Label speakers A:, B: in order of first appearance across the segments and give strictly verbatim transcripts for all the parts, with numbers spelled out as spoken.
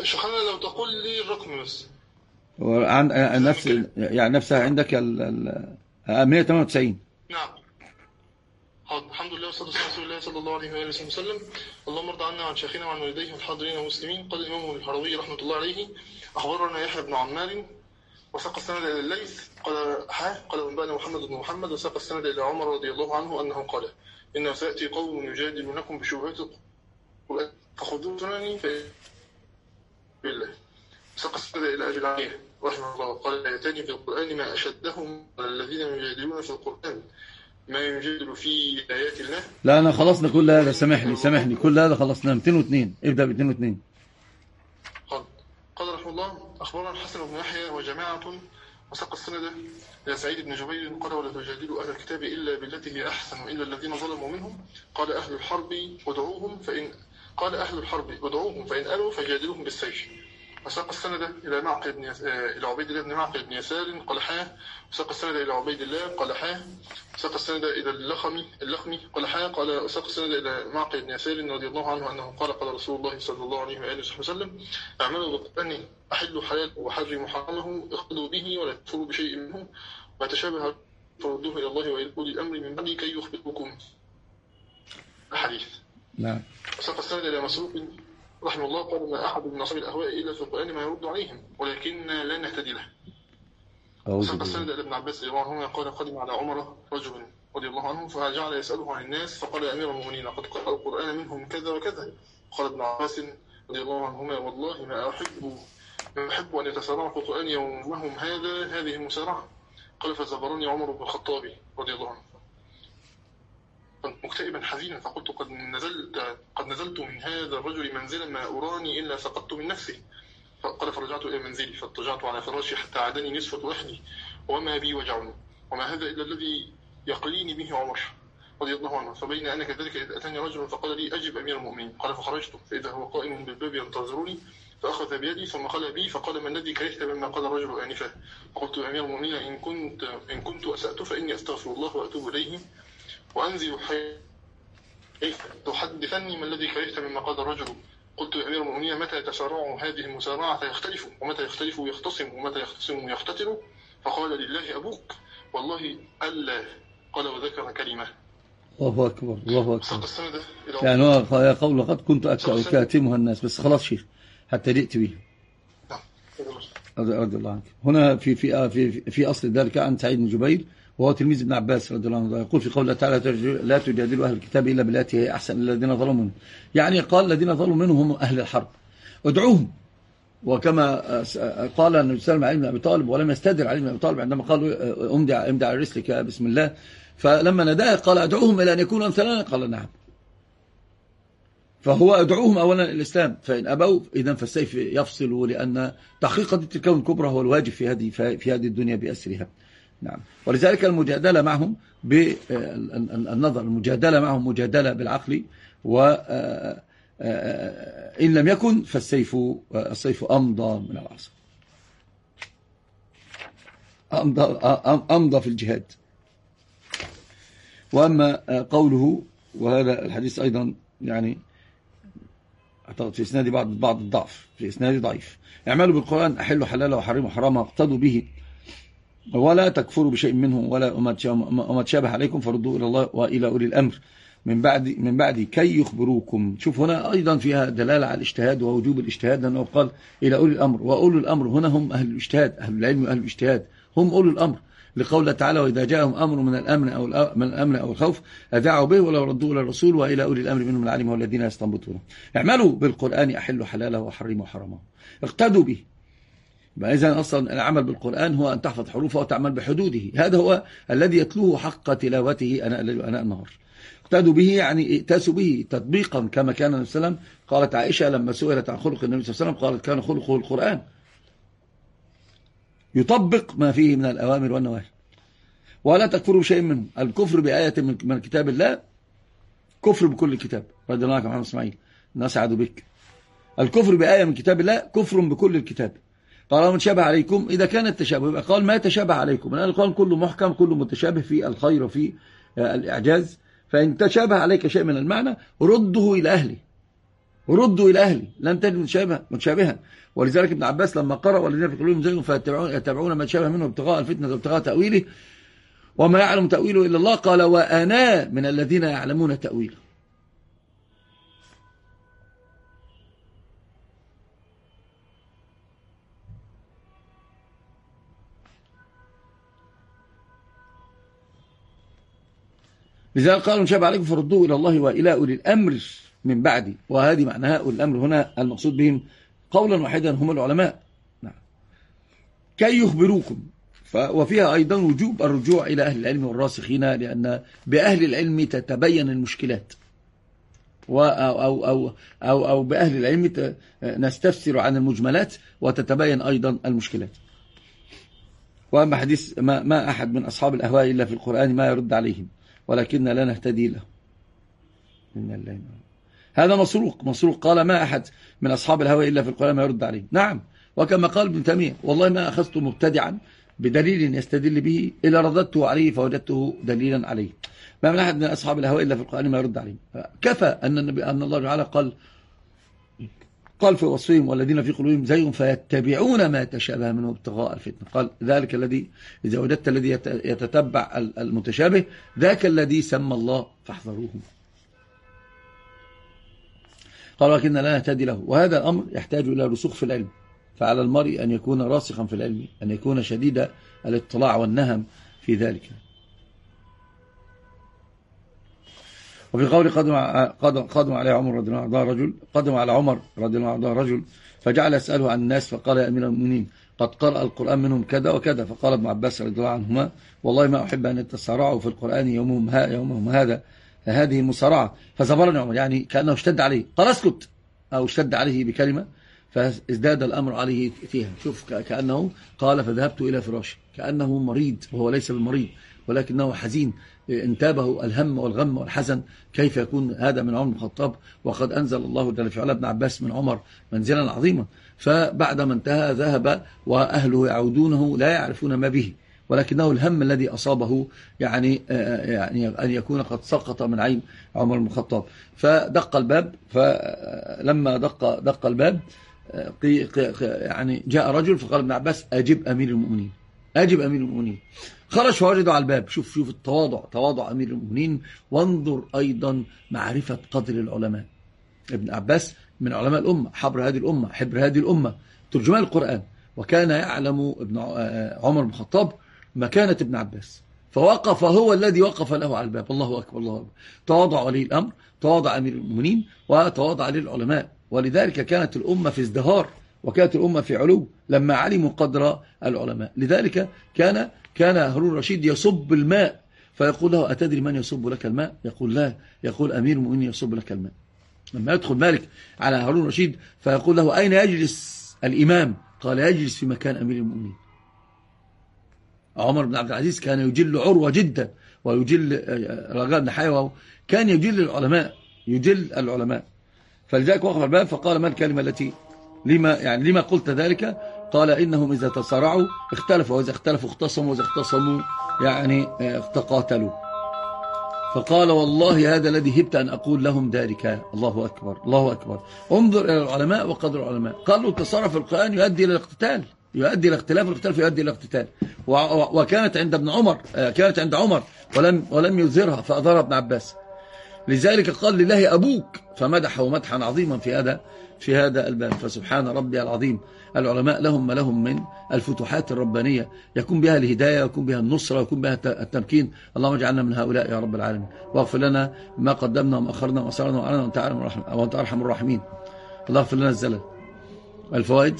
A: شيخنا لو تقول لي الرقم بس.
B: عن نفس يعني نفسها عندك ال مئة وثمانية وتسعين.
A: نعم. الحمد لله والصلاة والسلام على رسول الله صلى الله عليه وآله وسلم. اللهم ارض عنا وعن شيخنا وعن والديه والحاضرين والمسلمين. قال الإمام الهروي رحمة الله عليه: أخبرنا يحيى بن عمار وساق السند إلى الليث قال ها قال أنبأنا محمد بن محمد وساق السند إلى عمر رضي الله عنه أنه قال: إنه سيأتي قوم يجادلونكم بشبهات القرآن فخذوا سنني بالله. وساق السند إلى أبي العالية رحمه الله قال: يأتاني في القرآن ما أشدهم على الذين يجادلون في القرآن ما يجادل في آيات الله.
B: لا أنا خلصنا كل هذا، سامحني سامحني كل هذا خلصنا. مئتين واثنين، ابدأ ب مئتين واثنين.
A: قال قال رحمه الله: أخبرنا الحسن بن يحيى وجماعة وساق السند إلى سعيد بن جبير قال: ولا تجادلوا أهل الكتاب إلا بالتي هي أحسن إلا الذين ظلموا منهم. قال أهل الحرب ادعوهم فإن قال أهل الحرب ادعوهم فإن ألوا فجادلوهم بالسيف. وساق السند إلى معقل بن يس... إلى عبيد الله بن معقل بن يسار قال حاه. وساق السند إلى عبيد الله قال حاه. وساق السند إلى اللخمي اللخمي قال حاه. قال وساق السند إلى معقل بن يسار رضي الله عنه أنه قال: قال رسول الله صلى الله عليه وآله وسلم: اعملوا بالقرآن أحلوا حلال وحرموا حرامه اقتدوا به ولا تكفروا بشيء منه ما تشابه فردوه إلى الله وإلى أولي الأمر من بعد كي يخبركم. الحديث.
B: نعم.
A: وساق السند إلى مسروق رحمه الله قال: ما أحد من أصحاب الأهواء إلا في القرآن ما يرد عليهم ولكن لا نهتدي له. وساق السند إلى ابن عباس رضي الله عنهما قال: قدم على عمر رجل رضي الله عنه فجعل يسأله عن الناس فقال: يا أمير المؤمنين قد قرأ القرآن منهم كذا وكذا. قال ابن عباس رضي الله عنهما: والله ما أحب ما أحب أن يتسارعوا في القرآن يومهم هذا هذه المسارعة. قال: فزبرني عمر بن الخطاب رضي الله عنه. كنت مكتئبا حزينا فقلت: قد نزلت قد نزلت من هذا الرجل منزلا ما أراني إلا سقطت من نفسي. فقال: فرجعت إلى منزلي فاضطجعت على فراشي حتى عادني نصفة أحدي وما بي وجع وما هذا إلا الذي يقليني به عمر رضي الله عنه. فبين أنا كذلك إذ أتاني رجل فقال لي: أجب أمير المؤمنين. قال: فخرجت فإذا هو قائم بالباب ينتظرني فأخذ بيدي ثم قال بي فقال: ما الذي كرهت مما قال الرجل آنفا؟ فقلت: يا أمير المؤمنين إن كنت إن كنت أسأت فإني أستغفر الله وأتوب إليه وأنزل حيث تحدثني ما الذي كرهت مما قال الرجل. قلت: يا أمير المؤمنين متى تسارع هذه المسارعة يختلف ومتى يختلف يختصم ومتى يختصم يختتل؟ فقال: لله أبوك والله ألا. قال وذكر كلمة.
B: الله أكبر الله أكبر. يعني هو يقول لقد كنت أكاتمها الناس بس خلاص شيخ حتى جئت به. رضي الله عنك. هنا في في في في أصل ذلك عن سعيد بن جبير وهو تلميذ ابن عباس رضي الله عنه يقول في قوله تعالى: لا تجادلوا أهل الكتاب إلا بالتي هي أحسن إلا الذين ظلموا منهم. يعني قال الذين ظلموا منهم هم أهل الحرب ادعوهم. وكما قال النبي صلى الله عليه وسلم علي بن أبي طالب ولم يستدر علي بن أبي طالب عندما قالوا امدع امدع على رسلك بسم الله فلما نداه قال: ادعوهم إلى أن يكونوا أمثالنا. قال: نعم. فهو ادعوهم أولا الإسلام فإن أبوا إذن فالسيف يفصل لأن تحقيق ضد الكون الكبرى هو الواجب في هذه في هذه الدنيا بأسرها. نعم. ولذلك المجادلة معهم بالنظر، المجادلة معهم مجادلة بالعقل، وإن لم يكن فالسيف السيف أمضى من العصا، أمضى, أمضى في الجهاد. وأما قوله وهذا الحديث أيضا يعني أعتقد في إسناد بعض بعض الضعف، في إسناد ضعيف: اعملوا بالقرآن أحلوا حلاله وحرموا حرامه اقتدوا به ولا تكفروا بشيء منه ولا وما تشابه عليكم فردوا إلى الله وإلى أولي الأمر من بعد من بعد كي يخبروكم. شوف هنا أيضا فيها دلالة على الاجتهاد ووجوب الاجتهاد، لأنه قال إلى أولي الأمر، وأولي الأمر هنا هم أهل الاجتهاد، أهل العلم وأهل الاجتهاد هم أولي الأمر، لقوله تعالى: وإذا جاءهم أمر من الأمن أو من الأمن أو الخوف أذاعوا به ولو ردوا إلى الرسول وإلى أولي الأمر منهم العلم والذين يستنبطونه. اعملوا بالقرآن أحلوا حلاله وحرموا حرامه اقتدوا به. إذن أصلا العمل بالقرآن هو أن تحفظ حروفه وتعمل بحدوده، هذا هو الذي يتلوه حق تلاوته أناء الليل وأناء النهار. اقتدوا به يعني ائتاسوا به تطبيقا كما كان النبي صلى الله عليه وسلم. قالت عائشة لما سئلت عن خلق النبي صلى الله عليه وسلم قالت: كان خلقه القرآن، يطبق ما فيه من الأوامر والنواهي. ولا تكفروا بشيء منه. الكفر بآية من كتاب الله كفر بكل كتاب. رضي الله عنك محمد اسماعيل نسعد بك. الكفر بآية من كتاب الله كفر بكل الكتاب. قال: من شابه عليكم، إذا كان التشابه يبقى قال ما تشابه عليكم، لأن القرآن كله محكم كله متشابه في الخير وفي الإعجاز، فإن تشابه عليك شيء من المعنى رده إلى أهله ردوا إلى أهلي لن تجد متشابها متشابها. ولذلك ابن عباس لما قرأ والذين في قلوبهم زيغ فيتبعون ما تشابه منه ابتغاء الفتنة وابتغاء تأويله وما يعلم تأويله إلا الله قال وأنا من الذين يعلمون تأويله. لذلك قالوا شاب عليكم فردوه إلى الله وإلى أولي الأمر من بعدي. وهذه معناها أولي الأمر هنا المقصود بهم قولا واحدا هم العلماء. نعم. كي يخبروكم. وفيها أيضا وجوب الرجوع إلى أهل العلم والراسخين لأن بأهل العلم تتبين المشكلات أو, أو, أو, أو, أو بأهل العلم نستفسر عن المجملات وتتبين أيضا المشكلات. وأما حديث ما, ما أحد من أصحاب الأهواء إلا في القرآن ما يرد عليهم ولكن لا نهتدي له. هذا مسروق مسروق قال ما أحد من أصحاب الهوى إلا في القرآن ما يرد عليه. نعم. وكما قال ابن تيمية والله ما أخذت مبتدعا بدليل يستدل به إلا رددته عليه فوجدته دليلا عليه. ما من أحد من أصحاب الهوى إلا في القرآن ما يرد عليه. كفى أن النبي أن الله تعالى قال قال في وصفهم والذين في قلوبهم زيغ فيتبعون ما تشابه منه ابتغاء الفتنة. قال ذلك الذي إذا وجدت الذي يتتبع المتشابه ذاك الذي سمى الله فاحذروه. قال ولكن لا نهتدي له. وهذا الأمر يحتاج إلى رسوخ في العلم فعلى المرء أن يكون راسخا في العلم أن يكون شديد الاطلاع والنهم في ذلك. وفي قول قدم قدم عليه عمر رضي الله عنه رجل قدم على عمر رضي الله عنه رجل فجعل يسأله عن الناس فقال يا أمير المؤمنين قد قرأ القرآن منهم كذا وكذا. فقال ابن عباس رضي الله عنهما والله ما أحب أن يتسارعوا في القرآن يومهم, ها يومهم هذا هذه المسارعة. فزبرني عمر يعني كأنه اشتد عليه قال اسكت أو اشتد عليه بكلمة فازداد الأمر عليه فيها. شوف كأنه قال فذهبت إلى فراشي كأنه مريض وهو ليس بالمريض ولكنه حزين انتابه الهم والغم والحزن. كيف يكون هذا من عمر بن الخطاب وقد أنزل الله جل في علا ابن عباس من عمر منزلا عظيما. فبعدما انتهى ذهب وأهله يعودونه لا يعرفون ما به ولكنه الهم الذي أصابه يعني يعني أن يكون قد سقط من عين عمر بن الخطاب. فدق الباب فلما دق دق الباب يعني جاء رجل فقال ابن عباس أجب أمير المؤمنين أجب أمير المؤمنين. خرج فوجدوا على الباب. شوف شوف التواضع تواضع أمير المؤمنين. وانظر أيضا معرفة قدر العلماء. ابن عباس من علماء الأمة حبر هذه الأمة حبر هذه الأمة ترجمان القرآن وكان يعلم ابن عمر بن الخطاب مكانة ابن عباس فوقف هو الذي وقف له على الباب. الله أكبر الله أكبر. تواضع ولي الأمر تواضع أمير المؤمنين وتواضع للعلماء. ولذلك كانت الأمة في ازدهار وكانت الأمة في علو لما علموا قدر العلماء. لذلك كان كان هارون الرشيد يصب الماء فيقول له أتدري من يصب لك الماء؟ يقول لا. يقول أمير المؤمنين يصب لك الماء. لما يدخل مالك على هارون الرشيد فيقول له أين يجلس الإمام؟ قال يجلس في مكان أمير المؤمنين. عمر بن عبد العزيز كان يجل عروة جدا ويجل رجاء بن حيوة كان يجل العلماء يجل العلماء. فلذلك وقف الباب فقال ما الكلمة التي لما يعني لما قلت ذلك؟ قال إنهم إذا تصارعوا اختلفوا وإذا اختلفوا اختصموا وإذا اختصموا يعني تقاتلوا. فقال والله هذا الذي هبت أن أقول لهم ذلك. الله أكبر الله أكبر. انظر إلى العلماء وقدر العلماء. قالوا التصارع في القرآن يؤدي إلى الاقتتال يؤدي إلى اختلاف الاختلاف يؤدي إلى الاقتتال. وكانت عند ابن عمر كانت عند عمر ولم ولم يظهرها فأظهرها ابن عباس. لذلك قال لله أبوك فمدحه مدحا عظيما في هذا في هذا الباب. فسبحان ربي العظيم. العلماء لهم ما لهم من الفتوحات الربانية يكون بها الهداية ويكون بها النصرة ويكون بها التمكين. اللهم اجعلنا من هؤلاء يا رب العالمين واغفر لنا ما قدمنا وما أخرنا وما أسررنا وأعلنا وأنت أرحم الراحمين. الله اغفر لنا الزلل. الفوائد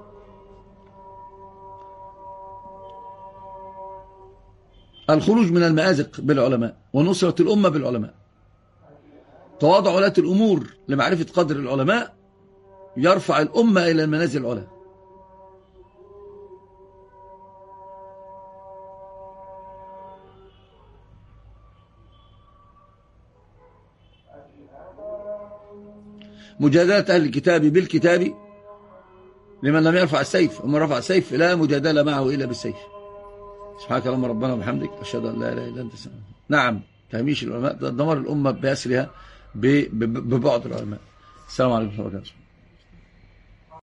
B: الخروج من المآزق بالعلماء ونصرة الأمة بالعلماء. تواضع ولاة الأمور لمعرفة قدر العلماء يرفع الأمة إلى المنازل العلى. مجادلة أهل الكتاب بالكتاب لمن لم يرفع السيف ومن رفع السيف لا مجادلة معه إلا بالسيف. سبحانك اللهم ربنا وبحمدك أشهد أن لا إله إلا أنت. نعم تهميش العلماء دمر الأمة بأسرها ببعد العلماء. السلام عليكم ورحمة الله وبركاته.